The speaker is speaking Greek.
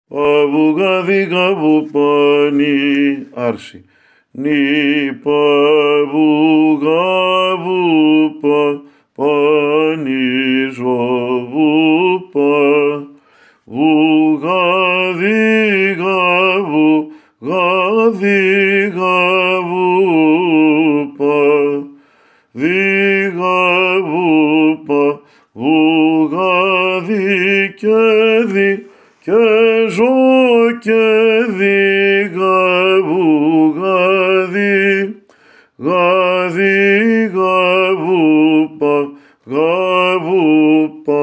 Αβουγαδί γαβουπάνι άρση. Νι παβουγαβουπα πάνι ζωβουπα. Βουγαδί γαβουπα. Διγαβουπα βουγαδί και ζω και γαδί, γαδί γαβουπα, γαβουπα.